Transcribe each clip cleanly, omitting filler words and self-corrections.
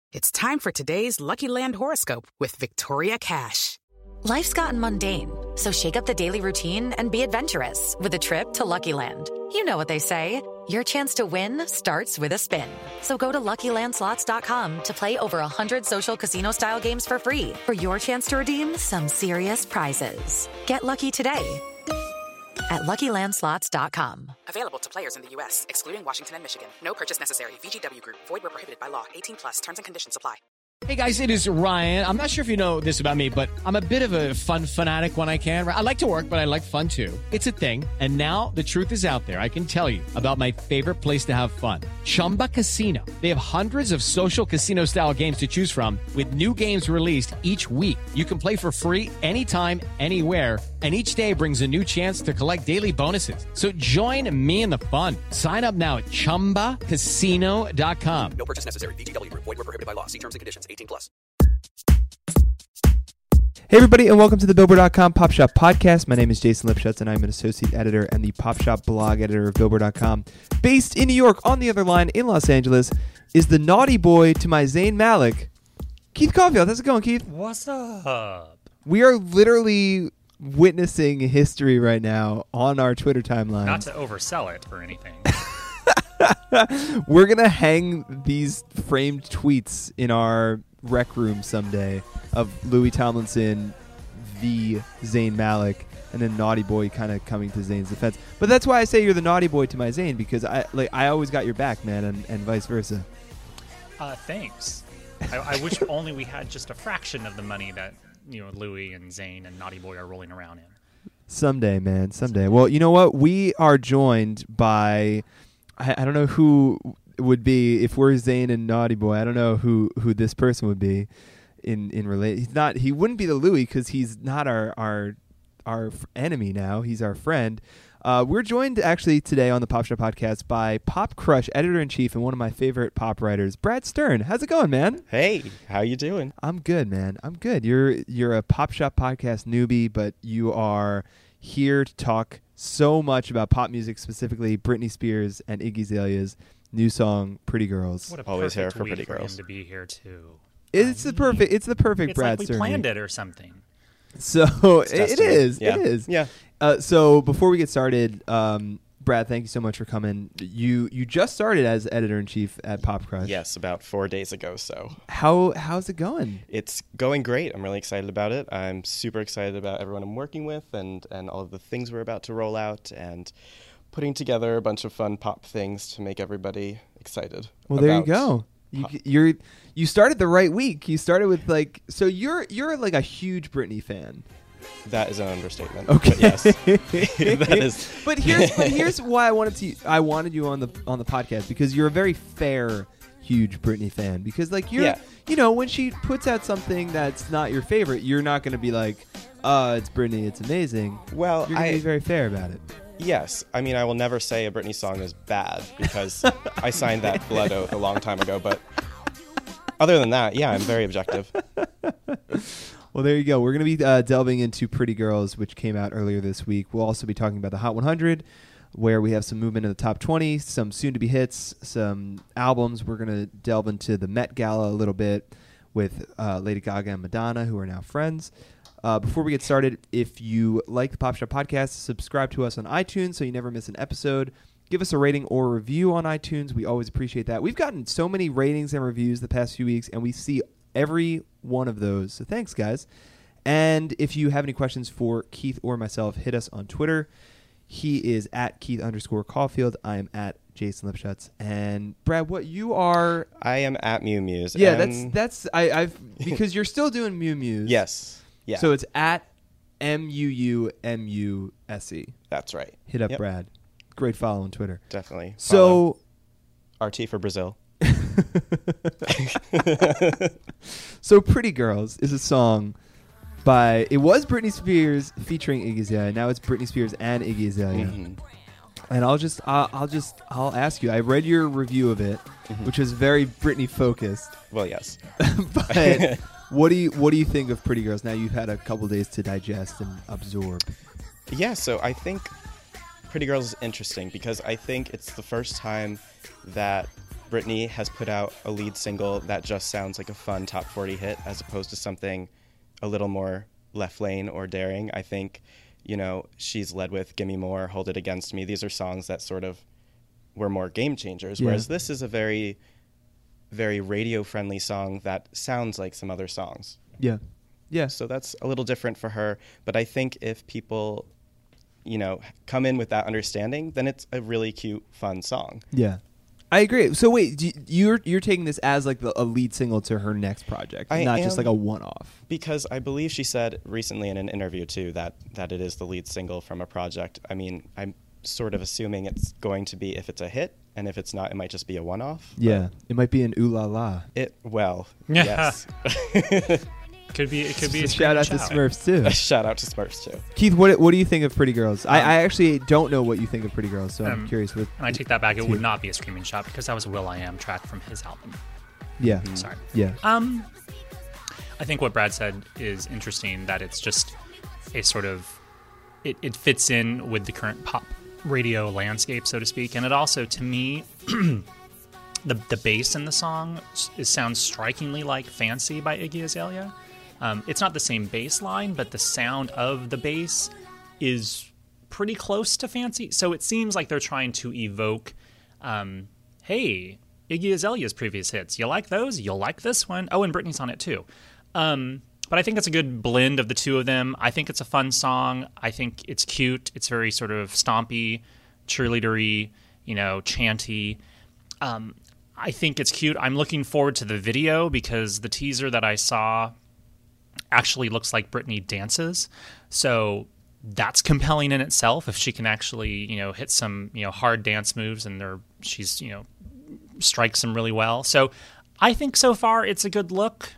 It's time for today's Lucky Land horoscope with Victoria Cash. Life's gotten mundane, so shake up the daily routine and be adventurous with a trip to Lucky Land. You know what they say, your chance to win starts with a spin. So go to LuckyLandSlots.com to play over 100 social casino-style games for free for your chance to redeem some serious prizes. Get lucky today at LuckyLandSlots.com. Available to players in the U.S., excluding Washington and Michigan. No purchase necessary. VGW Group. Void where prohibited by law. 18+. Terms and conditions apply. Hey guys, it is Ryan. I'm not sure if you know this about me, but I'm a bit of a fun fanatic when I can. I like to work, but I like fun too. It's a thing. And now the truth is out there. I can tell you about my favorite place to have fun. Chumba Casino. They have hundreds of social casino style games to choose from with new games released each week. You can play for free anytime, anywhere. And each day brings a new chance to collect daily bonuses. So join me in the fun. Sign up now at ChumbaCasino.com. No purchase necessary. VGW Group. Void where prohibited by law. See terms and conditions. 18+. Hey everybody, and welcome to the Billboard.com Pop Shop Podcast. My name is Jason Lipschutz, and I'm an associate editor and the Pop Shop blog editor of Billboard.com. Based in New York, on the other line in Los Angeles, is the naughty boy to my Zayn Malik, Keith Caulfield. How's it going, Keith? What's up? We are literally witnessing history right now on our Twitter timeline. Not to oversell it or anything. We're going to hang these framed tweets in our rec room someday of Louis Tomlinson v. Zayn Malik, and then Naughty Boy kind of coming to Zayn's defense. But that's why I say you're the naughty boy to my Zayn, because I always got your back, man, and vice versa. Thanks. I wish only we had just a fraction of the money that Louis and Zayn and Naughty Boy are rolling around in. Someday, man, someday. Well, you know what? We are joined by... I don't know who would be if we're Zayn and Naughty Boy. I don't know who this person would be in relate. He's not. He wouldn't be the Louis because he's not our enemy now. He's our friend. We're joined actually today on the Pop Shop Podcast by Pop Crush editor-in-chief and one of my favorite pop writers, Brad Stern. How's it going, man? Hey, how you doing? I'm good, man. I'm good. You're a Pop Shop Podcast newbie, but you are here to talk so much about pop music, specifically Britney Spears and Iggy Azalea's new song "Pretty Girls." What a Always here perfect for week Pretty Girls. him to be here too. It's the perfect Brad like we Stern. planned it or something. So it is. Yeah. It is. Yeah. So before we get started, Brad, thank you so much for coming. You just started as editor-in-chief at Pop Crush. Yes, about 4 days ago. So how's it going? it's going great. I'm really excited about it. I'm super excited about everyone I'm working with and all of the things we're about to roll out and putting together a bunch of fun pop things to make everybody excited. Well, there you go. You started the right week. You started with you're like a huge Britney fan. That is an understatement. Okay. But yes. That is. But here's why I wanted you on the podcast, because you're a very fair, huge Britney fan. Because when she puts out something that's not your favorite, you're not going to be like, it's Britney, it's amazing. Well, you're going to be very fair about it. Yes. I mean, I will never say a Britney song is bad because I signed that blood oath a long time ago. But other than that, yeah, I'm very objective. Well, there you go. We're going to be delving into Pretty Girls, which came out earlier this week. We'll also be talking about the Hot 100, where we have some movement in the top 20, some soon-to-be hits, some albums. We're going to delve into the Met Gala a little bit with Lady Gaga and Madonna, who are now friends. Before we get started, if you like the Pop Shop Podcast, subscribe to us on iTunes so you never miss an episode. Give us a rating or review on iTunes. We always appreciate that. We've gotten so many ratings and reviews the past few weeks, and we see every one of those. So thanks, guys. And if you have any questions for Keith or myself, hit us on Twitter. He is at Keith_Caulfield. I am at Jason Lipschutz. And Brad, what you are? I am at Mew Muse. Yeah, I've because you're still doing Mew Muse. Yes. Yeah. So it's at MUUMUSE. That's right. Hit up Yep. Brad. Great follow on Twitter. Definitely. So RT for Brazil. So Pretty Girls is a song it was Britney Spears featuring Iggy Azalea. Now it's Britney Spears and Iggy Azalea. Mm-hmm. And I'll ask you. I read your review of it, which was very Britney focused. Well, yes. But what do you think of Pretty Girls? Now you've had a couple days to digest and absorb. Yeah, so I think Pretty Girls is interesting because I think it's the first time that Britney has put out a lead single that just sounds like a fun top 40 hit as opposed to something a little more left lane or daring. I think, she's led with Gimme More, Hold It Against Me. These are songs that sort of were more game changers, whereas this is a very, very radio-friendly song that sounds like some other songs. Yeah. Yeah. So that's a little different for her. But I think if people, come in with that understanding, then it's a really cute, fun song. Yeah. I agree. So wait, you're taking this as like a lead single to her next project, not just like a one-off. Because I believe she said recently in an interview too that it is the lead single from a project. I mean, I'm sort of assuming it's going to be if it's a hit, and if it's not, it might just be a one-off. Yeah, it might be an ooh la la. Yes. It could be a shout out to Smurfs too. Shout out to Smurfs too. Keith, what do you think of Pretty Girls? I actually don't know what you think of Pretty Girls, so I'm curious. And I take that back. It would not be a Screaming Shout because that was a will.i.am track from his album. Yeah. Sorry. Yeah. I think what Brad said is interesting, that it's just a sort of it fits in with the current pop radio landscape, so to speak, and it also, to me, the bass in the song sounds strikingly like Fancy by Iggy Azalea. It's not the same bass line, but the sound of the bass is pretty close to Fancy. So it seems like they're trying to evoke, hey, Iggy Azalea's previous hits. You like those? You'll like this one. Oh, and Britney's on it too. But I think it's a good blend of the two of them. I think it's a fun song. I think it's cute. It's very sort of stompy, cheerleadery, chanty. I think it's cute. I'm looking forward to the video because the teaser that I saw actually looks like Britney dances. So that's compelling in itself if she can actually, hit some, hard dance moves and she's, strikes them really well. So I think so far it's a good look.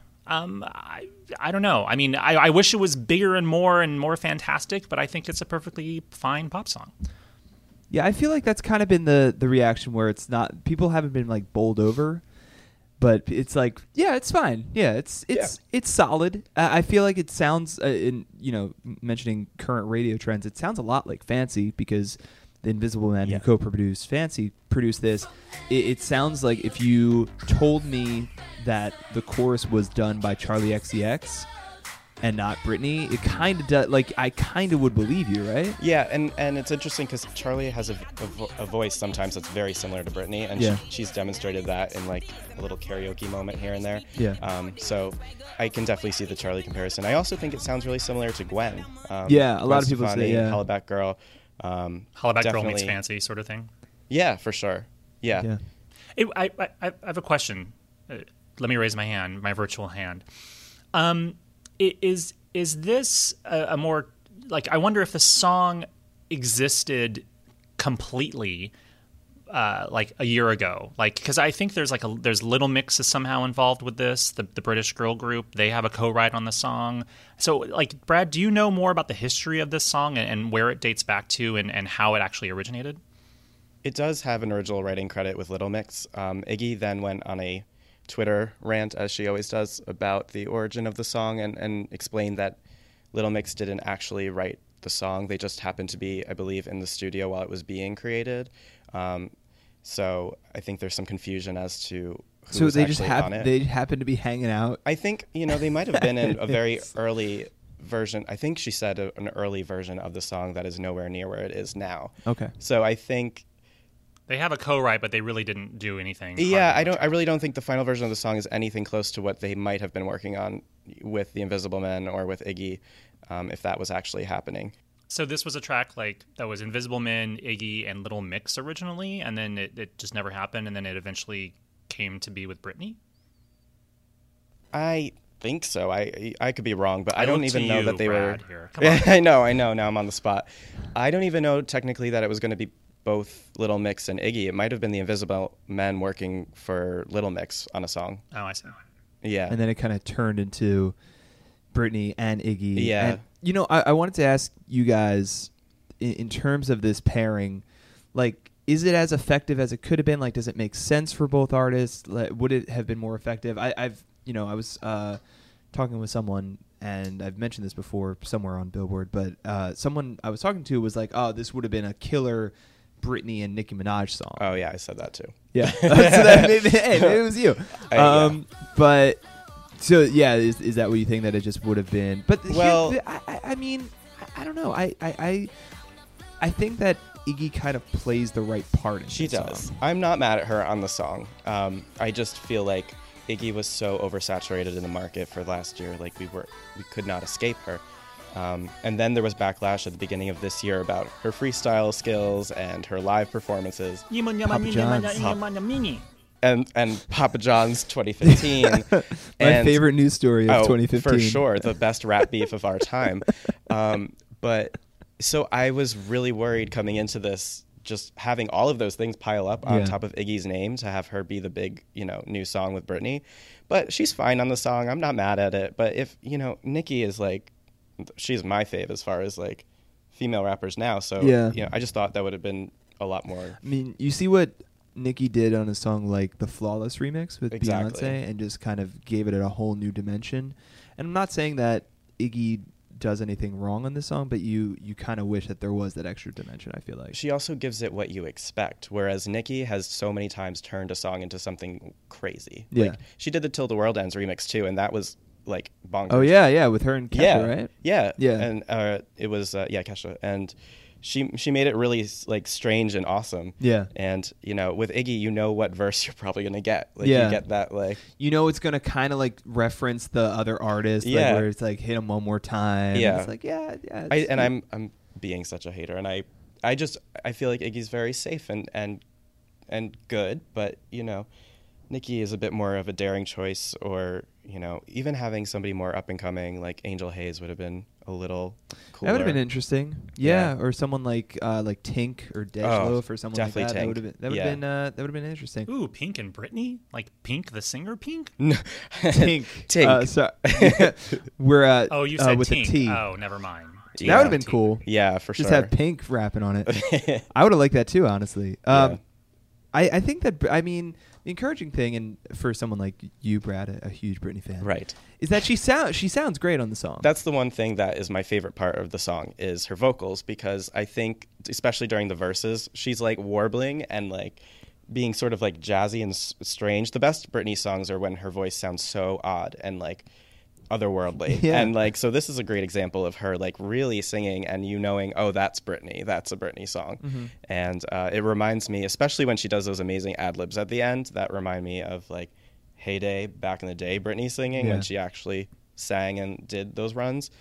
I don't know. I mean, I wish it was bigger and more fantastic, but I think it's a perfectly fine pop song. Yeah, I feel like that's kind of been the reaction where it's not, people haven't been like bowled over, but it's like, yeah, it's fine. Yeah, it's solid. I feel like it sounds, mentioning current radio trends, it sounds a lot like Fancy because the Invisible Man who co-produced Fancy produced this. It sounds like if you told me that the chorus was done by Charlie XCX and not Britney, it kind of does. Like, I kind of would believe you, right? Yeah, and it's interesting because Charlie has a voice sometimes that's very similar to Britney, and she's demonstrated that in like a little karaoke moment here and there. Yeah. So I can definitely see the Charlie comparison. I also think it sounds really similar to Gwen. A lot of people say Hollaback Girl. Hollaback Girl meets Fancy sort of thing. Yeah, for sure. Yeah. I have a question. Let me raise my virtual hand. Is this a more, like, I wonder if the song existed completely like a year ago, like, because I think there's Little Mix is somehow involved with this, the British girl group. They have a co-write on the song. So, like, Brad, do you know more about the history of this song and where it dates back to and how it actually originated? It does have an original writing credit with Little Mix. Iggy then went on a Twitter rant, as she always does, about the origin of the song and explained that Little Mix didn't actually write the song. They just happened to be, I believe, in the studio while it was being created. So I think there's some confusion as to who was actually on it. They happened to be hanging out. I think, they might have been in a very early version. I think she said an early version of the song that is nowhere near where it is now. Okay. So I think they have a co-write, but they really didn't do anything. Yeah, I really don't think the final version of the song is anything close to what they might have been working on with the Invisible Men or with Iggy, if that was actually happening. So this was a track that was Invisible Men, Iggy, and Little Mix originally, and then it just never happened, and then it eventually came to be with Britney? I think so. I could be wrong, but I don't even know that they Brad, were. Here. Come on. I know. Now I'm on the spot. I don't even know technically that it was going to be both Little Mix and Iggy. It might have been the Invisible Men working for Little Mix on a song. Oh, I see. Yeah. And then it kind of turned into Britney and Iggy. Yeah. And, I wanted to ask you guys, in terms of this pairing, like, is it as effective as it could have been? Like, does it make sense for both artists? Would it have been more effective? I was talking with someone, and I've mentioned this before somewhere on Billboard, but someone I was talking to was like, oh, this would have been a killer Britney and Nicki Minaj song. Oh yeah, I said that too. Yeah. So that maybe it was you. Yeah. But so yeah, is that what you think, that it just would have been? But Well- I mean, I don't know. I think that Iggy kind of plays the right part in She this does. song. I'm not mad at her on the song. I just feel like Iggy was so oversaturated in the market for last year. Like we could not escape her. And then there was backlash at the beginning of this year about her freestyle skills and her live performances. Papa John's. And Papa John's 2015. My favorite news story of 2015. For sure, the best rap beef of our time. But so I was really worried coming into this, just having all of those things pile up on top of Iggy's name, to have her be the big, new song with Britney. But she's fine on the song. I'm not mad at it. But if, Nicki is like, she's my fave as far as like female rappers now. So, I just thought that would have been a lot more. I mean, you see what Nicki did on a song like the Flawless remix with Exactly. Beyonce, and just kind of gave it a whole new dimension. And I'm not saying that Iggy does anything wrong on this song, but you kind of wish that there was that extra dimension, I feel like. She also gives it what you expect, whereas Nicki has so many times turned a song into something crazy. Yeah. Like, she did the Till the World Ends remix too, and that was like bonkers. Oh yeah, with her and Kesha, right? Yeah. Yeah. And it was Kesha, and she made it really like strange and awesome. Yeah. And with Iggy, what verse you're probably gonna get. Like Yeah. you get that like It's gonna kind of like reference the other artists, like, Yeah. where it's like hit them one more time. Yeah. It's like I'm being such a hater, and I feel like Iggy's very safe and good, but Nicki is a bit more of a daring choice, or even having somebody more up and coming like Angel Hayes would have been a little cooler. That would have been interesting. Yeah, or someone like Tink or Dejloaf or someone like that. definitely That would have been that would have been interesting. Ooh, Pink and Britney? Like Pink, the singer Pink? Tink. Tink. So we're Oh, you said with Tink. a T. Oh, never mind. That would have been cool. Yeah, for Just sure. have Pink rapping on it. I would have liked that too, honestly. I think that, the encouraging thing, and for someone like you, Brad, a huge Britney fan, Right. is that she sounds great on the song. That's the one thing that is my favorite part of the song is her vocals, because I think, especially during the verses, she's like warbling and like being sort of like jazzy and strange. The best Britney songs are when her voice sounds so odd and like otherworldly. Yeah. And like, so this is a great example of her like really singing and knowing, oh, that's Britney. That's a Britney song. Mm-hmm. And it reminds me, especially when she does those amazing ad-libs at the end, that remind me of like Heyday, back in the day, Britney singing when she actually sang and did those runs.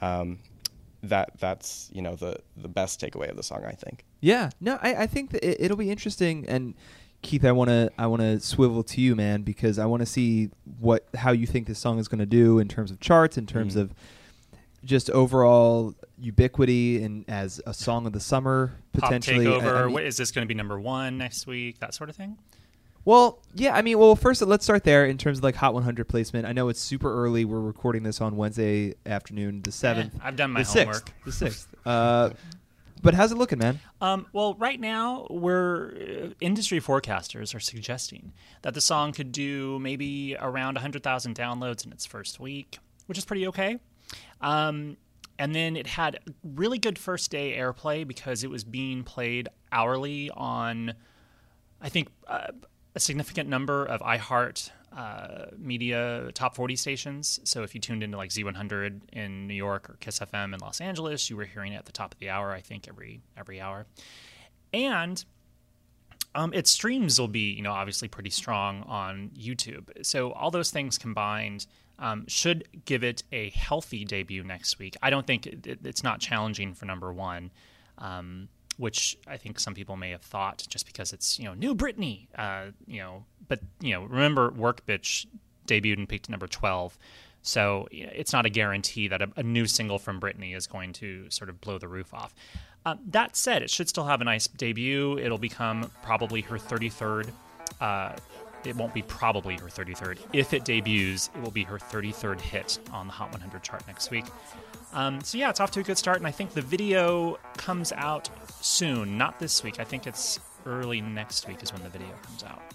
That's the best takeaway of the song, I think. Yeah, no, I think that it'll be interesting. And Keith, I want to swivel to you, man, because I want to see how you think this song is going to do in terms of charts, in terms of just overall ubiquity, and as a song of the summer potentially. Pop takeover. What is this going to be, number 1 next week? That sort of thing. Well, yeah, first let's start there in terms of like Hot 100 placement. I know it's super early. We're recording this on Wednesday afternoon, the 7th. I've done my the 6th, homework. The 6th. But how's it looking, man? Well, right now, industry forecasters are suggesting that the song could do maybe around 100,000 downloads in its first week, which is pretty okay. And then it had really good first day airplay because it was being played hourly on, I think, a significant number of iHeart media top 40 stations. So if you tuned into like Z100 in New York or Kiss FM in Los Angeles, you were hearing it at the top of the hour, I think, every hour. And its streams will be, obviously pretty strong on YouTube. So all those things combined should give it a healthy debut next week. I don't think it's not challenging for number 1. Which I think some people may have thought just because it's, new Britney, but, remember Work Bitch debuted and peaked at number 12. So it's not a guarantee that a new single from Britney is going to sort of blow the roof off. That said, it should still have a nice debut. It'll become probably her 33rd. It won't be probably her 33rd. If it debuts, it will be her 33rd hit on the Hot 100 chart next week. So yeah, it's off to a good start, and I think the video comes out soon, not this week. I think it's early next week is when the video comes out.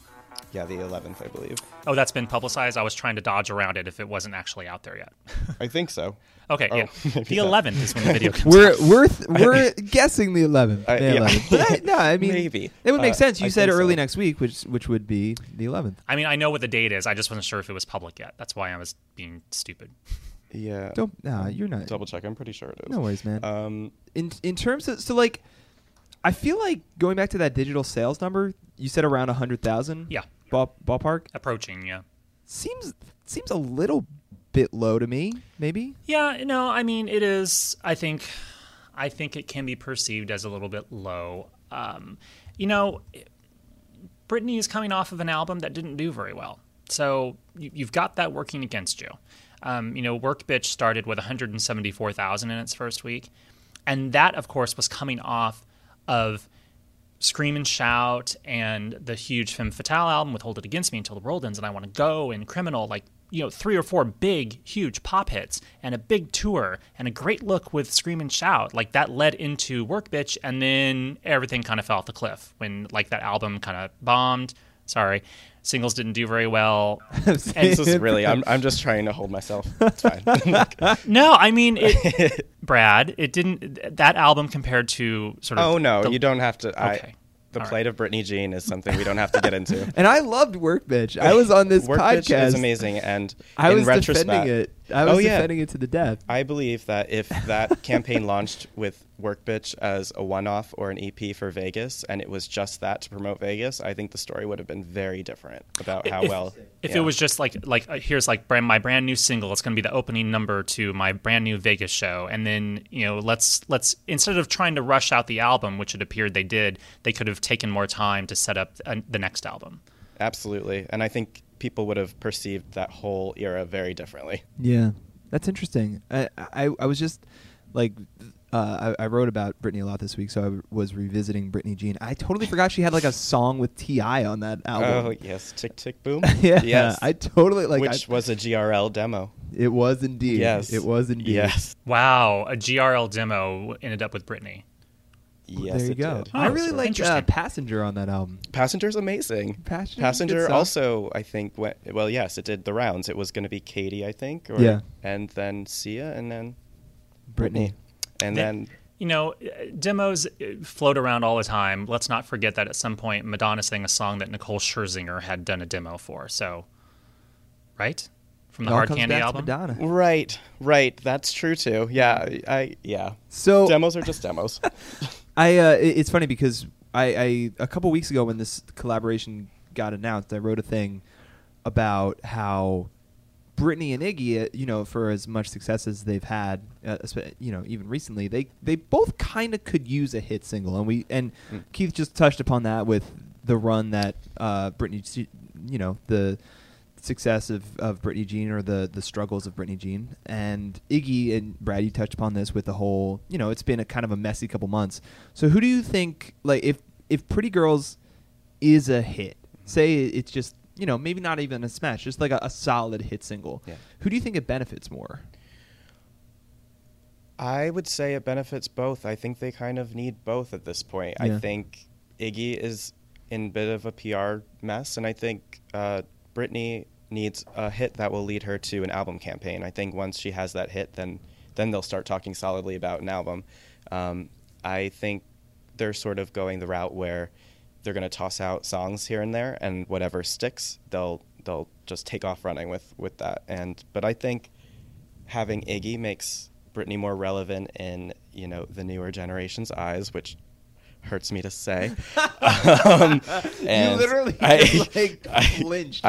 Yeah, the 11th, I believe. Oh, that's been publicized? I was trying to dodge around it if it wasn't actually out there yet. I think so. Okay, yeah. maybe The not. 11th is when the video comes out. We're guessing the 11th. The Yeah. 11th. But no, I mean, Maybe. it would make sense. You I said think early so. next week, which would be the 11th. I mean, I know what the date is. I just wasn't sure if it was public yet. That's why I was being stupid. Yeah. You're not. Double check. I'm pretty sure it is. No worries, man. Um, In terms of like, I feel like going back to that digital sales number, you said around 100,000. Yeah. Ballpark Approaching, yeah. seems a little bit low to me. Maybe. Yeah, no, I mean, it is. I think it can be perceived as a little bit low. Britney is coming off of an album that didn't do very well, so you've got that working against you. Work Bitch started with 174,000 in its first week, and that, of course, was coming off of Scream and Shout and the huge Femme Fatale album with Hold It Against Me, Until the World Ends, and I Want to Go, and Criminal, 3 or 4 big, huge pop hits, and a big tour, and a great look with Scream and Shout. That led into Work Bitch, and then everything kind of fell off the cliff when, that album kind of bombed. Sorry. Singles didn't do very well. this is really, I'm just trying to hold myself. It's fine. No, I mean, Brad, it didn't, that album compared to sort of. Oh, no, you don't have to. Okay. The All plight of Britney Jean is something we don't have to get into. And I loved Work Bitch. I was on this Work podcast. Bitch is amazing, and I in was retrospect, defending it. I was defending it to the death. I believe that if that campaign launched with Work Bitch as a one-off or an EP for Vegas, and it was just that to promote Vegas, I think the story would have been very different about how well. If it was just here's my brand new single, it's going to be the opening number to my brand new Vegas show, and then let's instead of trying to rush out the album, which it appeared they did, they could have taken more time to set up the next album. Absolutely, and I think people would have perceived that whole era very differently. Yeah, that's interesting. I was just I wrote about Britney a lot this week, so I was revisiting Britney Jean. I totally forgot she had a song with T.I. on that album. Oh yes, Tick Tick Boom. Yeah, yes, I totally which was a GRL demo. It was indeed. Yes, it was indeed. Yes. Wow, a GRL demo ended up with Britney. Yes, there you go. did. I really like interesting. Passenger on that album. Passenger's amazing. Passenger's good Passenger stuff. also, I think, yes, it did the rounds. It was going to be Katie, I think. Yeah. And then Sia, and then Britney. And then... Demos float around all the time. Let's not forget that at some point Madonna sang a song that Nicole Scherzinger had done a demo for. So, right? From the It all Hard comes Candy back to album? Madonna. Right. That's true, too. Yeah. So Demos are just demos. it's funny because I a couple weeks ago when this collaboration got announced, I wrote a thing about how Britney and Iggy, for as much success as they've had, even recently, they both kind of could use a hit single, and Keith just touched upon that with the run that Britney, the success of Britney Jean or the struggles of Britney Jean, and Iggy and Brad, you touched upon this with the whole, it's been a kind of a messy couple months. So who do you think, if Pretty Girls is a hit, say it's just, maybe not even a smash, just like a solid hit single, who do you think it benefits more? I would say it benefits both. I think they kind of need both at this point. Yeah. I think Iggy is in a bit of a PR mess, and I think Britney needs a hit that will lead her to an album campaign. I think once she has that hit, then they'll start talking solidly about an album. I think they're sort of going the route where they're going to toss out songs here and there, and whatever sticks, they'll just take off running with that. But I think having Iggy makes Britney more relevant in the newer generation's eyes, which hurts me to say. You literally flinched.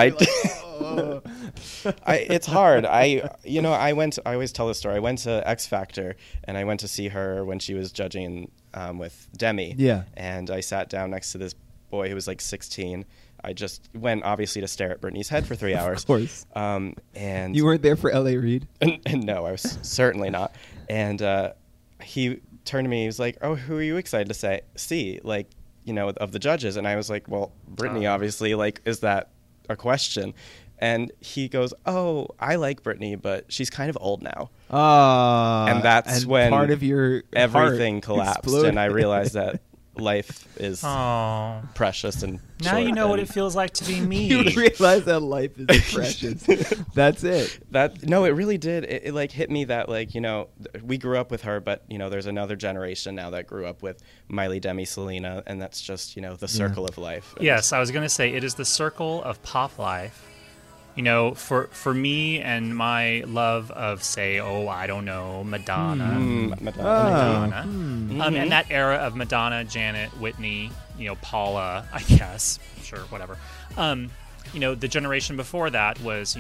It's hard. I always tell this story. I went to X Factor, and I went to see her when she was judging with Demi. Yeah. And I sat down next to this boy who was 16. I just went, obviously, to stare at Britney's head for 3 hours. Of course. And you weren't there for L.A. Reid? And no, I was certainly not. And he turned to me. He was like, "Oh, who are you excited to see? Of the judges?" And I was like, "Well, Britney, obviously. Is that a question?" And he goes, "Oh, I like Britney, but she's kind of old now." And that's when part of your everything heart collapsed, exploded. and I realized that life is Oh, precious and now short, you know what and it feels like to be me. You realize that life is precious. That's it. No, it really did. It like hit me that like, you know, we grew up with her, but you know, there's another generation now that grew up with Miley, Demi, Selena, and that's just, you know, the circle of life. And Yes, I was going to say it is the circle of pop life. You know, for me and my love of, say, I don't know, Madonna. Madonna. And that era of Madonna, Janet, Whitney, you know, Paula, I guess, sure, whatever. You know, the generation before that was,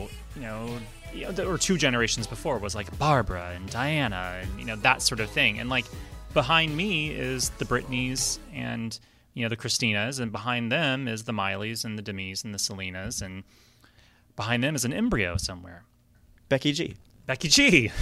or 2 generations before was like Barbara and Diana and, you know, that sort of thing. And like behind me is the Britneys and, you know, the Christinas, and behind them is the Mileys and the Demis and the Selenas, and behind them is an embryo somewhere. Becky G. Becky G.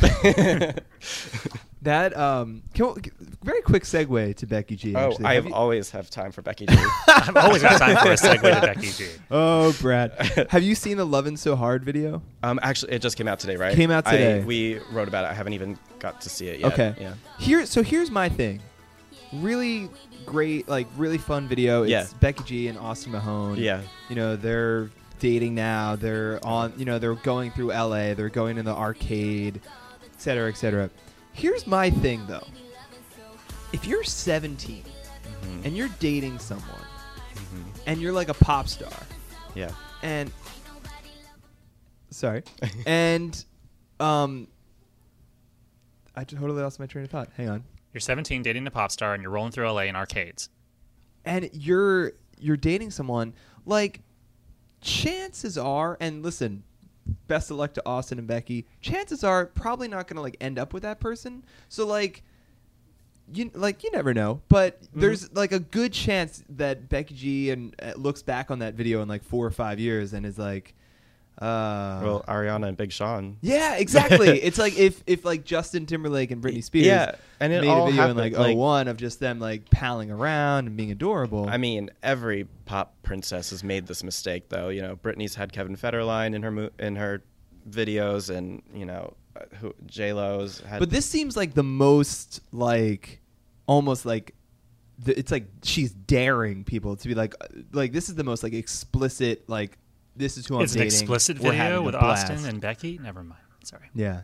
That very quick segue to Becky G. Oh, Actually. I always have time for Becky G. I've always got time for a segue to Becky G. Oh, Brad, have you seen the "Lovin' So Hard" video? Actually, it just came out today, right? Came out today. We wrote about it. I haven't even got to see it yet. Okay. Yeah. Here's my thing. Really great, like really fun video. It's Yeah. Becky G and Austin Mahone. Yeah. You know, they're dating now. They're on. You know, they're going through LA. They're going to the arcade, et cetera, et cetera. Here's my thing, though. If you're 17 and you're dating someone and you're like a pop star, Yeah. and sorry, and I totally lost my train of thought. Hang on. You're 17, dating a pop star, and you're rolling through LA in arcades. And you're dating someone, like, chances are, and listen, best of luck to Austin and Becky, chances are probably not going to like end up with that person. So like you never know, but there's like a good chance that Becky G and looks back on that video in like 4 or 5 years and is like Well, Ariana and Big Sean. yeah, exactly. It's like if like Justin Timberlake and Britney Spears and it made all a video happened, in like 01 of just them like palling around and being adorable. I mean, every pop princess has made this mistake, though. You know, Britney's had Kevin Federline in her videos, and you know, J-Lo's had. But this seems like the most like almost like it's like she's daring people to be like this is the most like explicit like this is who I'm It's an dating. explicit We're having video a with blast. Austin and Becky? Never mind. Sorry. Yeah.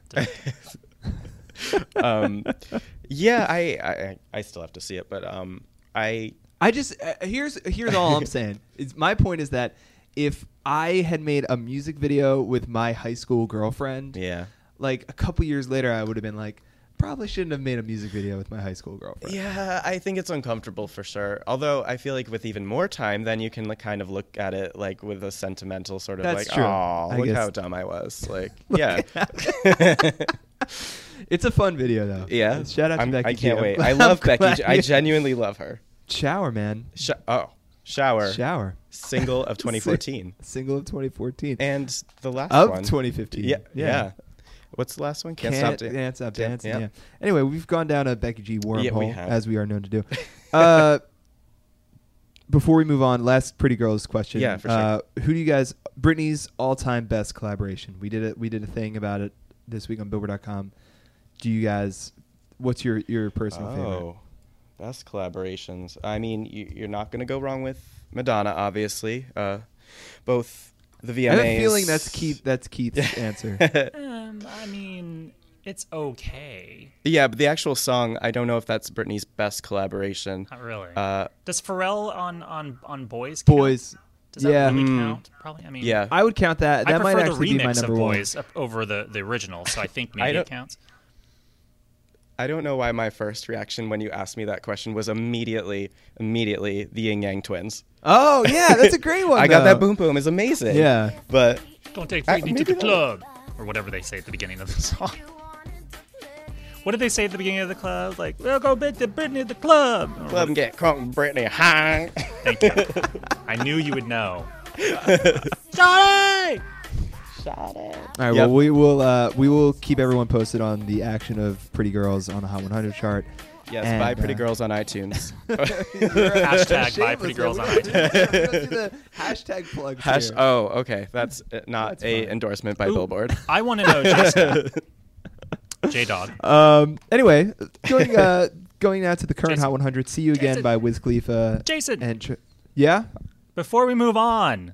Yeah, I still have to see it, but I just here's all I'm saying. My point is that if I had made a music video with my high school girlfriend, yeah. like a couple years later, I would have been like, probably shouldn't have made a music video with my high school girlfriend. Yeah, I think it's uncomfortable for sure. Although I feel like with even more time, then you can like, kind of look at it like with a sentimental sort of That's like, true. oh, I look guess. how dumb I was. Like, yeah. It's a fun video though. Yeah. Shout out to Becky I G. can't I'm wait. glad- I love I'm Becky glad G. I you- genuinely love her. Shower, man. Shower. Shower. Single of 2014. Single of 2014. And the last Of one. 2015. Yeah. What's the last one? Can't Stop Dancing. Yeah. Yeah. Anyway, we've gone down a Becky G wormhole, Yeah, we have. as we are known to do. Before we move on, last Pretty Girls question. Yeah, for sure. Who do you guys? Britney's all-time best collaboration. We did a thing about it this week on Billboard.com. Do you guys? What's your personal favorite? Oh, best collaborations. I mean, you're not going to go wrong with Madonna, obviously. Both the VMAs. I have a feeling that's Keith's answer. I mean, it's okay. Yeah, but the actual song, I don't know if that's Britney's best collaboration. Not really. Does Does Pharrell on Boys count? Boys. Does that Yeah. really count? Probably. I mean, Yeah. I would count that. I That might prefer the actually be my remix of number one. Boys over the original, so I think I maybe don't- it counts. I don't know why my first reaction when you asked me that question was immediately the Yin Yang Twins. Oh yeah, that's a great one. I got though. that boom boom is amazing. Yeah. But Don't take Britney to maybe the that- club, or whatever they say at the beginning of the song. What did they say at the beginning of the club? Like, we'll go back to Britney at the club. Or let 'em get crunk with Britney. Hi. Thank you. I knew you would know. Johnny! All right. Yep. Well, we will keep everyone posted on the action of Pretty Girls on the Hot 100 chart. Yes, And, buy Pretty Girls on iTunes. Hashtag buy Pretty Girls on iTunes. do the hashtag plugs here. Oh, okay. That's not That's a fine. endorsement by Ooh, Billboard. I want to know, Jessica. J-Dog. Anyway, going now to the current Jason. Hot 100. See You Again Jason. by Wiz Khalifa. Jason. And yeah? Before we move on,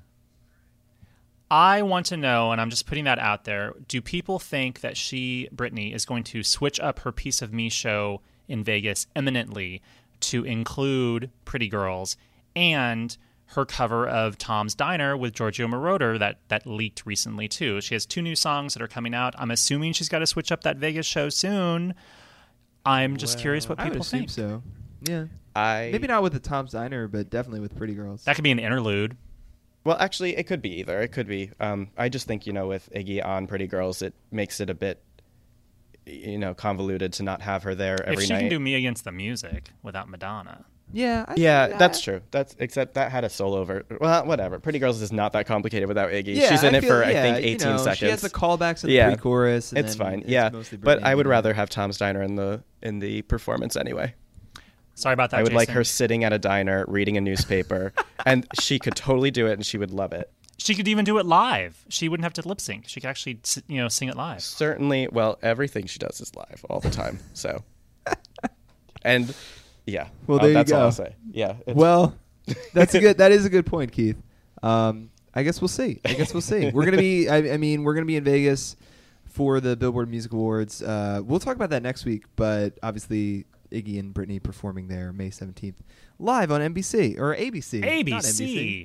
I want to know, and I'm just putting that out there, do people think that Britney, is going to switch up her Piece of Me show in Vegas imminently to include Pretty Girls and her cover of Tom's Diner with Giorgio Moroder that leaked recently too? She has 2 new songs that are coming out. I'm assuming she's got to switch up that Vegas show soon. I'm just curious what I would people assume think. so. Yeah. I Maybe not with the Tom's Diner, but definitely with Pretty Girls. That could be an interlude. Well, actually, it could be either. It could be. I just think, with Iggy on Pretty Girls, it makes it a bit, convoluted to not have her there every If she night. can do Me Against the Music without Madonna. Yeah. That's true. Except that had a solo Well, whatever. Pretty Girls is not that complicated without Iggy. Yeah, She's in it for, I yeah, think, 18 seconds. She has the callbacks in the pre-chorus. And It's then fine. Yeah. mostly But Britney I would and- rather have Tom's Diner in the performance anyway. Sorry about that, I would like Jason. her sitting at a diner reading a newspaper, and she could totally do it, and she would love it. She could even do it live. She wouldn't have to lip sync. She could actually, sing it live. Certainly, well, everything she does is live all the time. So, and yeah, Well, there you that's all go. I'll say. Yeah. Well, that is a good point, Keith. I guess we'll see. We're gonna be. I mean, we're gonna be in Vegas for the Billboard Music Awards. We'll talk about that next week. But obviously, Iggy and Britney performing there May 17th live on NBC or ABC. Not NBC.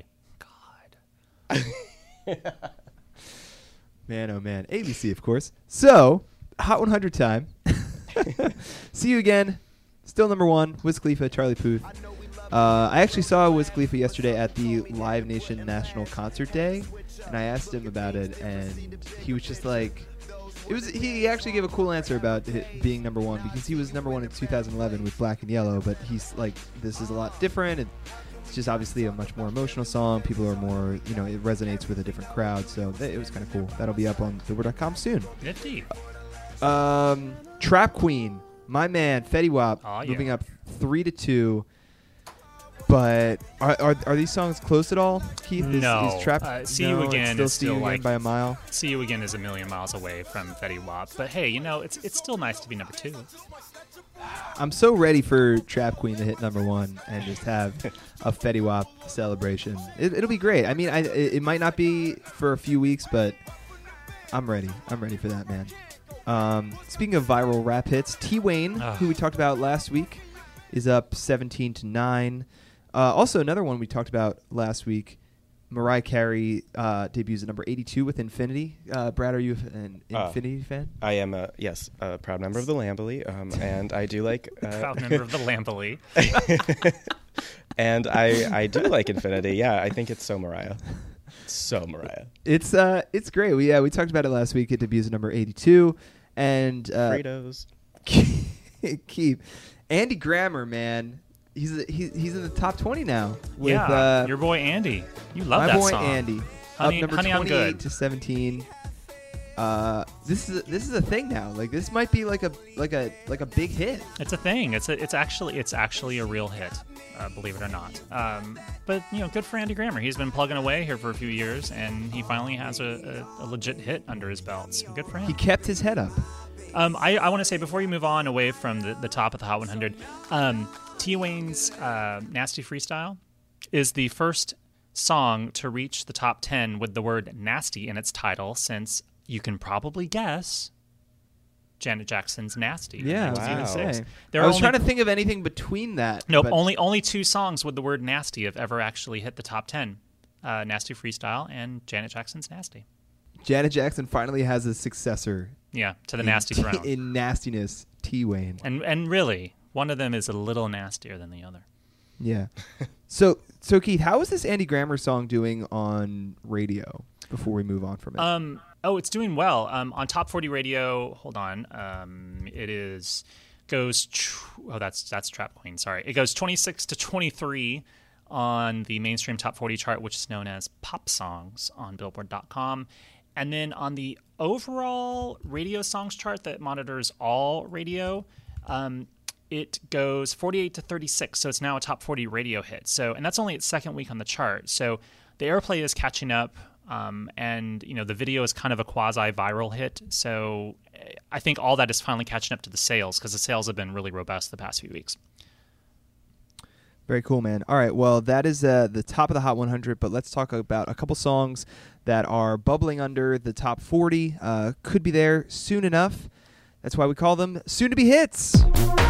God. Man, oh man, ABC, of course. So, Hot 100 time. See You Again. Still number 1. Wiz Khalifa, Charlie Puth. I actually saw Wiz Khalifa yesterday at the Live Nation National Concert Day, and I asked him about it, and he was just like, he actually gave a cool answer about it being number 1 because he was number 1 in 2011 with Black and Yellow, but he's like, this is a lot different. It's just obviously a much more emotional song. People are more, it resonates with a different crowd, so it was kind of cool. That'll be up on Billboard.com soon. Nifty. Trap Queen, my man, Fetty Wap, moving up 3-2. But are these songs close at all, Keith? No. Is Trap See You Again is See You still Again like by a mile? See You Again is a million miles away from Fetty Wap. But hey, it's still nice to be number 2. I'm so ready for Trap Queen to hit number 1 and just have a Fetty Wap celebration. It'll be great. I mean, it might not be for a few weeks, but I'm ready. I'm ready for that, man. Speaking of viral rap hits, T-Wayne, who we talked about last week, is up 17-9. Also, another one we talked about last week, Mariah Carey debuts at number 82 with Infinity. Brad, are you an Infinity fan? I am a proud member of the Lamborghini, and I do like Proud member of the Lamborghini. and I do like Infinity. Yeah, I think it's so Mariah. So Mariah. It's great. We talked about it last week. It debuts at number 82, and Fritos. Keep Andy Grammer, man. He's in the top 20 now. With, your boy Andy. You love my that boy song. Andy. Honey, up number Honey, I'm 28 Good. to 17. This is a thing now. Like this might be like a big hit. It's a thing. It's actually a real hit, believe it or not. But good for Andy Grammer. He's been plugging away here for a few years, and he finally has a legit hit under his belt. So good for him. He kept his head up. I want to say before you move on away from the top of the Hot 100, T-Wayne's Nasty Freestyle is the first song to reach the top 10 with the word nasty in its title, since you can probably guess Janet Jackson's Nasty. Yeah, in 1986. wow. There I are was only- trying to think of anything between that. Nope, but only 2 songs with the word nasty have ever actually hit the top 10. Nasty Freestyle and Janet Jackson's Nasty. Janet Jackson finally has a successor. Yeah, to the nasty throne. In nastiness, T-Wayne. And really, one of them is a little nastier than the other. Yeah. So Keith, how is this Andy Grammer song doing on radio before we move on from it? It's doing well. On Top 40 Radio, hold on. That's Trap Queen, sorry. It goes 26 to 23 on the mainstream Top 40 chart, which is known as Pop Songs on Billboard.com. And then on the overall radio songs chart that monitors all radio, it goes 48 to 36, so it's now a top 40 radio hit. And that's only its second week on the chart. So the airplay is catching up, and the video is kind of a quasi-viral hit. So I think all that is finally catching up to the sales, because the sales have been really robust the past few weeks. Very cool, man. All right, well, that is the top of the Hot 100, but let's talk about a couple songs that are bubbling under the top 40. Could be there soon enough. That's why we call them soon-to-be hits.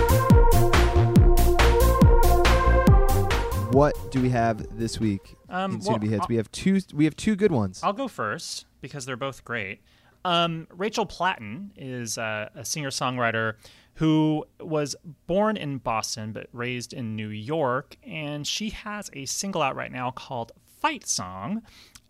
What do we have this week in soon-to-be hits? We have two good ones. I'll go first because they're both great. Rachel Platten is a singer-songwriter who was born in Boston but raised in New York, and she has a single out right now called Fight Song.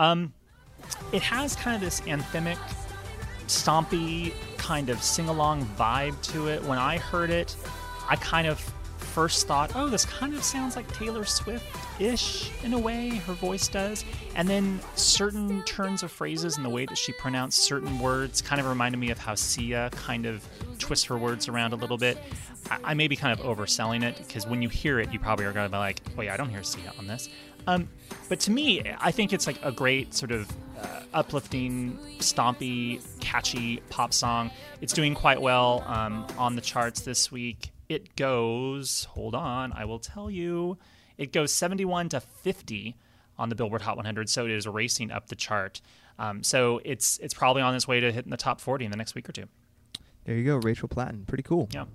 It has kind of this anthemic, stompy kind of sing-along vibe to it. When I heard it, I kind of first thought, oh, this kind of sounds like Taylor Swift-ish in a way, her voice does. And then certain turns of phrases and the way that she pronounced certain words kind of reminded me of how Sia kind of twists her words around a little bit. I may be kind of overselling it, because when you hear it, you probably are going to be like, oh yeah, I don't hear Sia on this. But to me, I think it's like a great sort of uplifting, stompy, catchy pop song. It's doing quite well on the charts this week. It goes, hold on, I will tell you. It goes 71 to 50 on the Billboard Hot 100, so it is racing up the chart. So it's probably on its way to hitting the top 40 in the next week or two. There you go, Rachel Platten. Pretty cool. Yeah.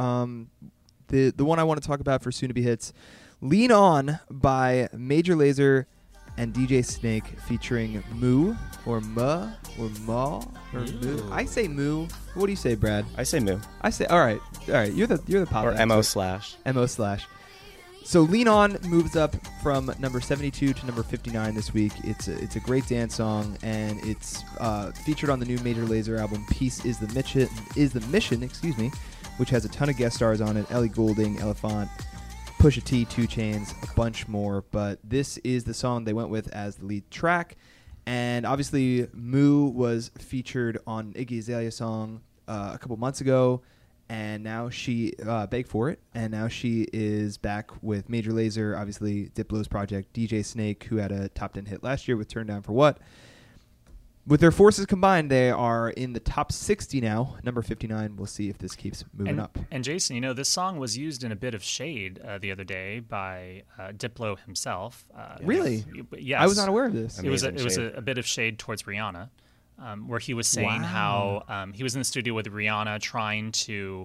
The one I want to talk about for soon-to-be hits, Lean On by Major Lazer and DJ Snake featuring Moo or Muh or Ma or Moo. I say Moo. What do you say, Brad? I say Moo. I say all right. You're the pop Or expert. MO/. So Lean On moves up from number 72 to number 59 this week. It's a great dance song, and it's featured on the new Major Lazer album Peace is the Mission, which has a ton of guest stars on it. Ellie Goulding, Elephant, Pusha T, 2 Chainz, a bunch more. But this is the song they went with as the lead track. And obviously Moo was featured on Iggy Azalea's song a couple months ago. And now she begged for it, and now she is back with Major Lazer, obviously Diplo's project, DJ Snake, who had a top 10 hit last year with Turn Down for What. With their forces combined, they are in the top 60 now, number 59. We'll see if this keeps moving up. And Jason, this song was used in a bit of shade the other day by Diplo himself. Really? Yes. I was not aware of this. It was a bit of shade towards Rihanna. Where he was saying how he was in the studio with Rihanna trying to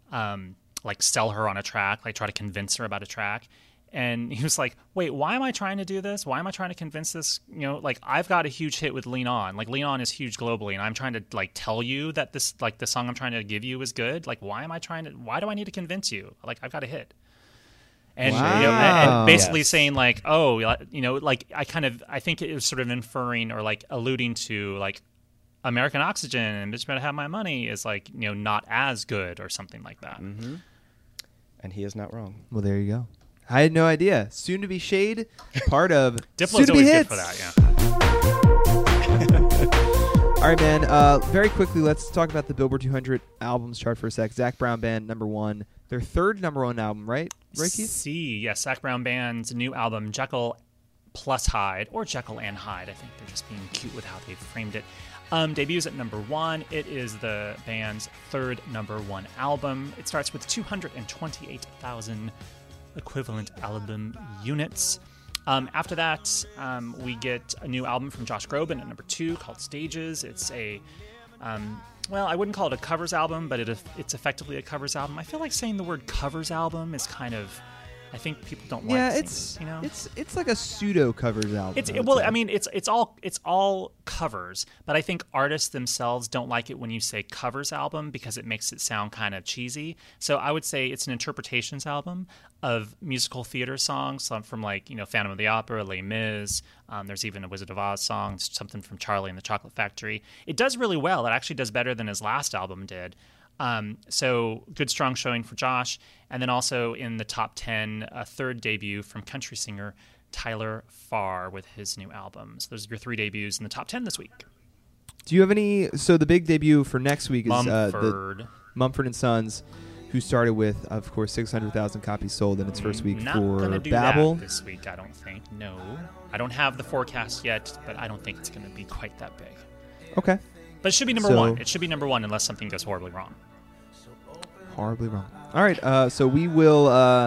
sell her on a track, try to convince her about a track. And he was like, wait, why am I trying to do this? Why am I trying to convince this? I've got a huge hit with Lean On. Lean On is huge globally, and I'm trying to tell you that this the song I'm trying to give you is good. Why do I need to convince you? I've got a hit. And, and basically saying I think it was sort of inferring or alluding to American Oxygen and Bitch Better Have My Money is not as good or something like that. Mm-hmm. And he is not wrong. Well, there you go. I had no idea. Soon to be shade, part of Diplo's always good for that, yeah. All right, man. Very quickly, let's talk about the Billboard 200 albums chart for a sec. Zac Brown Band, number 1. Their third number 1 album, right? Right, Keith? Yes. Zac Brown Band's new album, Jekyll plus Hyde, or Jekyll and Hyde. I think they're just being cute with how they've framed it. Debuts at number 1. It is the band's third number 1 album. It starts with 228,000 equivalent album units. After that, we get a new album from Josh Groban at number 2 called Stages. It's a, I wouldn't call it a covers album, but it's effectively a covers album. I feel like saying the word covers album is kind of, I think people don't like saying it, it's like a pseudo covers album. It's all covers, but I think artists themselves don't like it when you say covers album because it makes it sound kind of cheesy. So I would say it's an interpretations album of musical theater songs, some from Phantom of the Opera, Les Mis. There's even a Wizard of Oz song, something from Charlie and the Chocolate Factory. It does really well. It actually does better than his last album did. So good, strong showing for Josh. And then also in the top 10, a third debut from country singer Tyler Farr with his new album. So those are your 3 debuts in the top 10 this week. Do you have any? So the big debut for next week is Mumford. Mumford & Sons, who started with, of course, 600,000 copies sold in its first week Not for gonna do Babel. That this week, I don't think. No. I don't have the forecast yet, but I don't think it's going to be quite that big. Okay. But it should be number one. It should be number one unless something goes horribly wrong. Horribly wrong. All right, so we will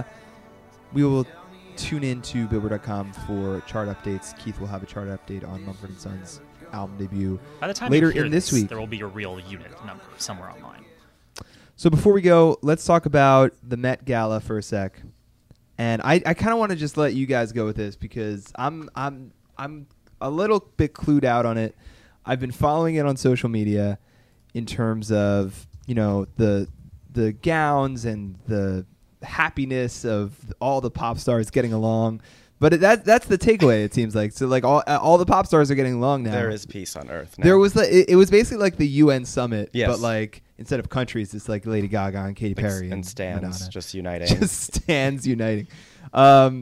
tune into Billboard.com for chart updates. Keith will have a chart update on Mumford & Sons album debut By the time later you hear in this week. There will be a real unit number somewhere online. So before we go, let's talk about the Met Gala for a sec. And I kind of want to just let you guys go with this because I'm a little bit clued out on it. I've been following it on social media in terms of, the gowns and the happiness of all the pop stars getting along. But that's the takeaway, it seems like. So like all the pop stars are getting along now. There is peace on earth now. There was it was basically like the UN summit, yes. but like instead of countries, it's like Lady Gaga and Katy Perry and stands Madonna. just uniting. Just stands uniting. I'll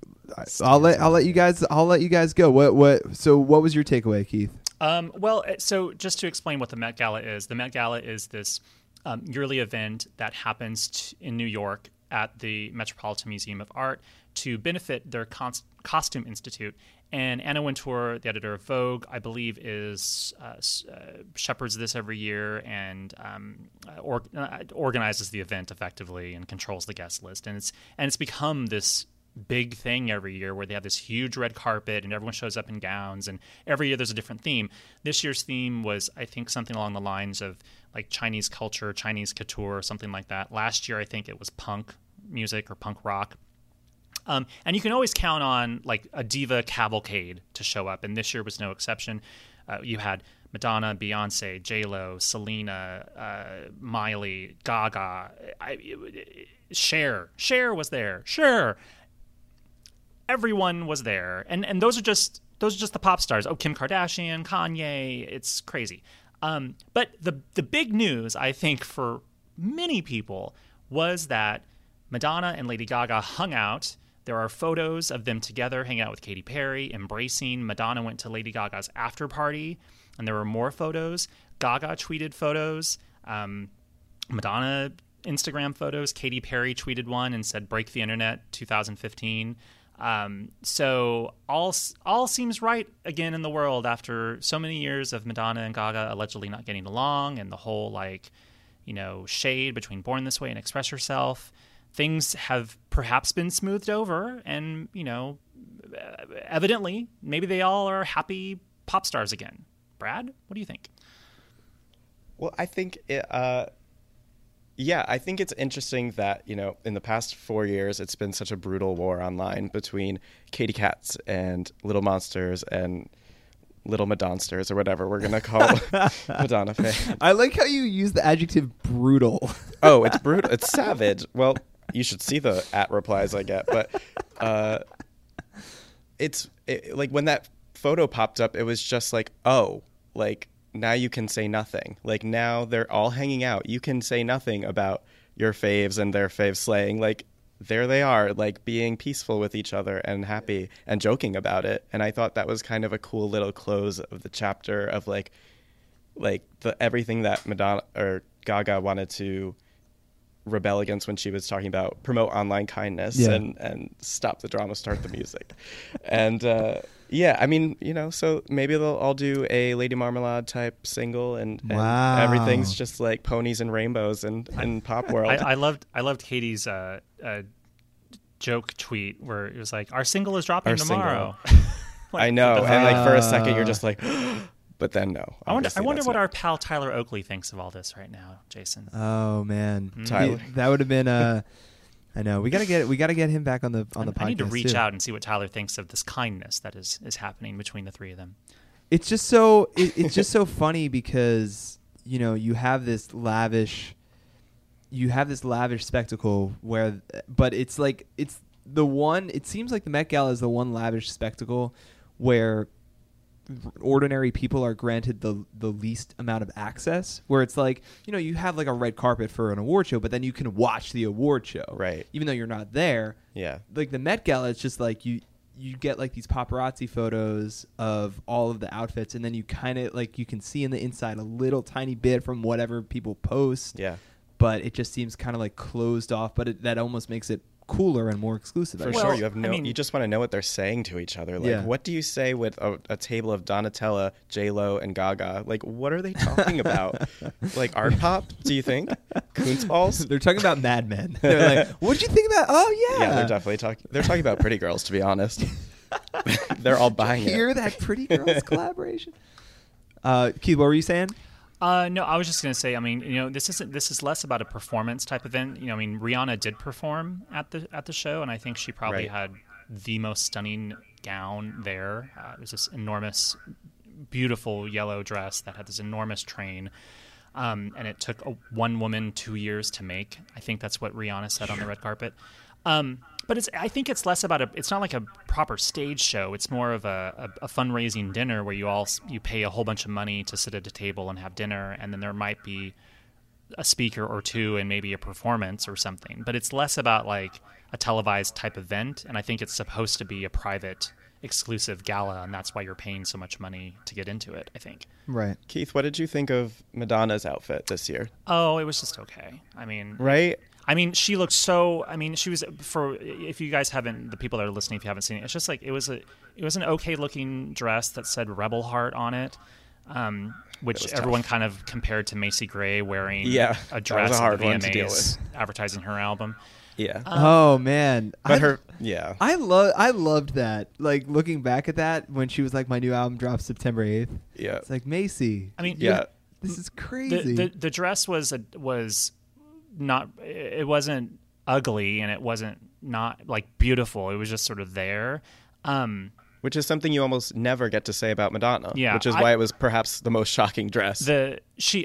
let you guys go. What was your takeaway, Keith? So just to explain what the Met Gala is, the Met Gala is this yearly event that happens in New York at the Metropolitan Museum of Art to benefit their Costume Institute. And Anna Wintour, the editor of Vogue, I believe, shepherds this every year and organizes the event effectively and controls the guest list. And it's become this big thing every year where they have this huge red carpet and everyone shows up in gowns, and every year there's a different theme. This year's theme was, I think, something along the lines of like Chinese culture, Chinese couture, or something like that. Last year, I think it was punk music or punk rock. And you can always count on like a diva cavalcade to show up, and this year was no exception. You had Madonna, Beyonce, J-Lo, Selena, Miley, Gaga, Cher. Cher was there. Cher. Everyone was there, and those are just the pop stars. Oh, Kim Kardashian, Kanye. It's crazy. But the big news, I think, for many people was that Madonna and Lady Gaga hung out. There are photos of them together hanging out with Katy Perry, embracing. Madonna went to Lady Gaga's after party, and there were more photos. Gaga tweeted photos. Madonna Instagram photos. Katy Perry tweeted one and said, "Break the internet 2015." So all seems right again in the world after so many years of Madonna and Gaga allegedly not getting along and the whole shade between Born This Way and Express Yourself. Things have perhaps been smoothed over, and evidently maybe they all are happy pop stars again. Brad, what do you think? Well, I think I think it's interesting that, in the past 4 years, it's been such a brutal war online between Katy Cats and Little Monsters and Little Madonsters, or whatever we're going to call Madonna fans. I like how you use the adjective brutal. Oh, it's brutal. It's savage. Well, you should see the @replies I get. But like when that photo popped up, it was just like, oh, like, now you can say nothing. Like, now they're all hanging out. You can say nothing about your faves and their faves slaying. Like, there they are, like, being peaceful with each other and happy and joking about it. And I thought that was kind of a cool little close of the chapter of like the everything that Madonna or Gaga wanted to rebel against when she was talking about promote online kindness and stop the drama, start the music. And I mean, so maybe they'll all do a Lady Marmalade type single, and everything's just like ponies and rainbows and pop world. I loved Katie's joke tweet where it was like, our single is dropping tomorrow. I know. And like for a second you're just like, but then no. I wonder what our pal Tyler Oakley thinks of all this right now, Jason. Oh man, Tyler. That would have been I know we gotta get him back on the podcast. I need to reach out and see what Tyler thinks of this kindness that is happening between the three of them. It's just so it's just so funny because you have this lavish spectacle but it's like it's the one. It seems like the Met Gala is the one lavish spectacle where ordinary people are granted the least amount of access, where it's like, you have like a red carpet for an award show, but then you can watch the award show, right? Even though you're not there. Yeah. Like the Met Gala, it's just like you get like these paparazzi photos of all of the outfits, and then you kind of like you can see in the inside a little tiny bit from whatever people post. Yeah. But it just seems kind of like closed off, but that almost makes it cooler and more exclusive. For I guess. sure, you have I you just want to know what they're saying to each other. Like, Yeah. what do you say with a table of Donatella, J-Lo, and Gaga? Like, what are they talking about? Like art pop? Do you think Kunstballs? They're talking about Mad Men. They're like, "What'd you think about?" Oh yeah, Yeah, they're definitely talking. They're talking about Pretty Girls. To be honest, they're all buying Hear it. that Pretty Girls collaboration? Keith, what were you saying? No, I was just going to say, I mean, this is less about a performance type event. I mean, Rihanna did perform at the show, and I think she probably Right. had the most stunning gown there. It was this enormous, beautiful yellow dress that had this enormous train. And it took one woman 2 years to make. I think that's what Rihanna said on the red carpet. But I think it's less about it's not like a proper stage show. It's more of a fundraising dinner where you pay a whole bunch of money to sit at a table and have dinner, and then there might be a speaker or two and maybe a performance or something. But it's less about like a televised type event, and I think it's supposed to be a private, exclusive gala, and that's why you're paying so much money to get into it, I think. Right. Keith, what did you think of Madonna's outfit this year? Oh, it was just okay. I mean, Right? she looked so. I mean, she was if you guys haven't, the people that are listening, if you haven't seen it, it's just like it was an okay looking dress that said Rebel Heart on it, which was everyone tough. kind of compared to Macy Gray wearing Yeah, a that dress was a at hard the one to deal VMAs advertising her album. Yeah. Oh man, But yeah. I loved that. Like looking back at that when she was like, "My new album drops September 8th." Yeah. It's like Macy. I mean, Yeah. This is crazy. the dress was not. It wasn't ugly, and it wasn't not like beautiful. It was just sort of there. Which is something you almost never get to say about Madonna. Yeah, Which is why it was perhaps the most shocking dress. Her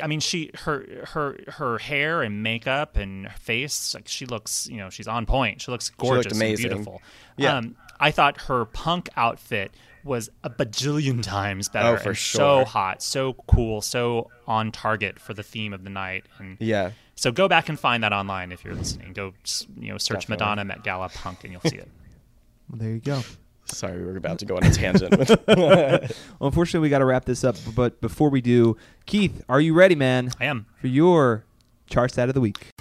hair and makeup and her face, like she looks, she's on point. She looks gorgeous amazing. and beautiful. Yeah. I thought her punk outfit was a bajillion times better. Oh, for and sure. So hot, so cool, so on target for the theme of the night. And Yeah. so go back and find that online if you're listening. Go, search Definitely. Madonna Met Gala punk and you'll see it. Well, there you go. Sorry, we were about to go on a tangent. Well, unfortunately, we got to wrap this up. But before we do, Keith, are you ready, man? I am. For your chart stat of the week.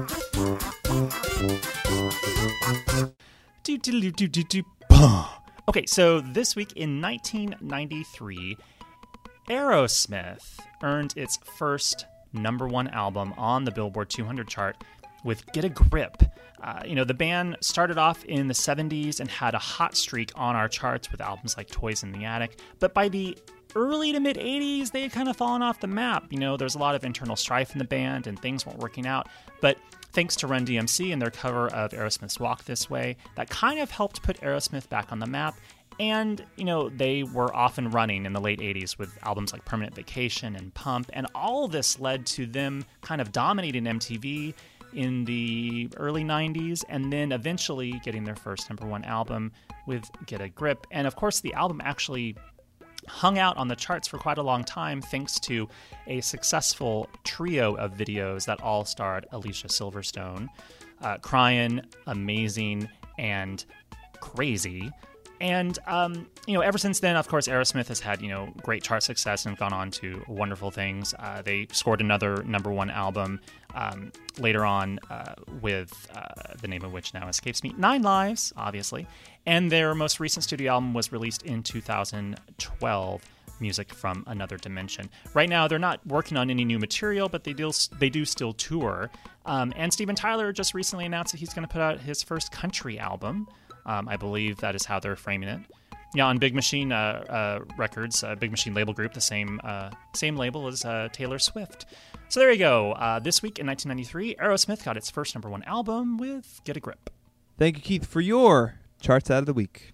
Okay, so this week in 1993, Aerosmith earned its first #1 album on the Billboard 200 chart with Get a Grip. The band started off in the 70s and had a hot streak on our charts with albums like Toys in the Attic, but by the early to mid 80s, they had kind of fallen off the map. There's a lot of internal strife in the band and things weren't working out, but thanks to Run DMC and their cover of Aerosmith's Walk This Way, that kind of helped put Aerosmith back on the map. And, they were off and running in the late 80s with albums like Permanent Vacation and Pump, and all of this led to them kind of dominating MTV in the early 90s, and then eventually getting their first #1 album with Get a Grip. And of course, the album actually hung out on the charts for quite a long time thanks to a successful trio of videos that all starred Alicia Silverstone, Crying, Amazing, and Crazy. And, ever since then, of course, Aerosmith has had, great chart success and gone on to wonderful things. They scored another #1 album later on with the name of which now escapes me, 9 Lives, obviously. And their most recent studio album was released in 2012, Music from Another Dimension. Right now, they're not working on any new material, but they do still tour. And Steven Tyler just recently announced that he's going to put out his first country album. I believe that is how they're framing it. Yeah, on Big Machine Records, Big Machine label group, the same label as Taylor Swift. So there you go. This week in 1993, Aerosmith got its first #1 album with Get a Grip. Thank you, Keith, for your charts out of the week.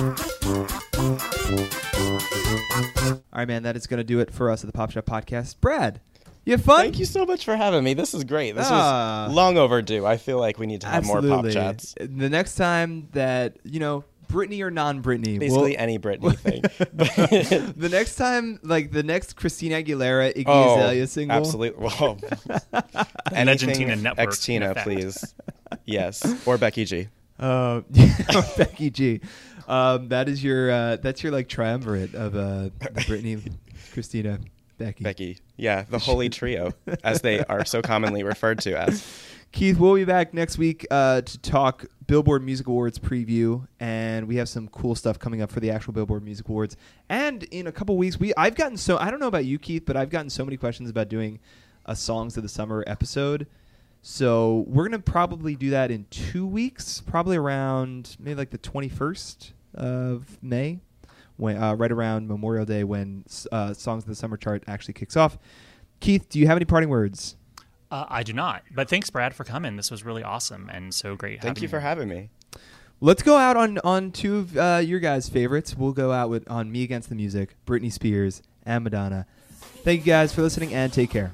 All right, man, that is going to do it for us at the Pop Shop Podcast. Brad, you have fun? Thank you so much for having me. This is great. This Ah. was long overdue. I feel like we need to have more pop chats. The next time that, Britney or non-Britney. Basically any Britney thing. The next time, like the next Christina Aguilera, Iggy Azalea single. Absolutely. Well, Legendtina Network, X-Tina, in effect. please. Yes. Or Becky G. Becky G. That's your like triumvirate of Britney, Christina, Becky. Becky. Yeah, the holy trio, as they are so commonly referred to as. Keith, we'll be back next week to talk Billboard Music Awards preview, and we have some cool stuff coming up for the actual Billboard Music Awards. And in a couple weeks, I don't know about you, Keith, but I've gotten so many questions about doing a Songs of the Summer episode. So we're going to probably do that in 2 weeks, probably around maybe like the 21st of May, when right around Memorial Day, when Songs of the Summer chart actually kicks off. Keith, do you have any parting words? I do not. But thanks, Brad, for coming. This was really awesome and so great. Thank you for having me. Let's go out on two of your guys' favorites. We'll go out on Me Against the Music, Britney Spears, and Madonna. Thank you guys for listening, and take care.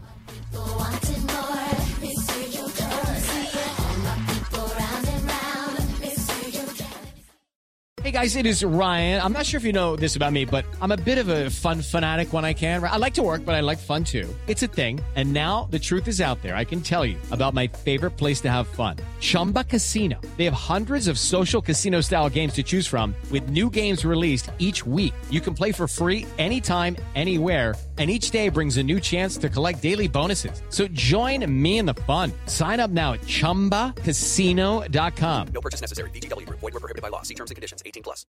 Hey guys, it is Ryan. I'm not sure if you know this about me, but I'm a bit of a fun fanatic when I can. I like to work, but I like fun too. It's a thing. And now the truth is out there. I can tell you about my favorite place to have fun. Chumba Casino. They have hundreds of social casino style games to choose from with new games released each week. You can play for free anytime, anywhere. And each day brings a new chance to collect daily bonuses. So join me in the fun. Sign up now at ChumbaCasino.com. No purchase necessary. VGW Group. Void where prohibited by law. See terms and conditions. 18+.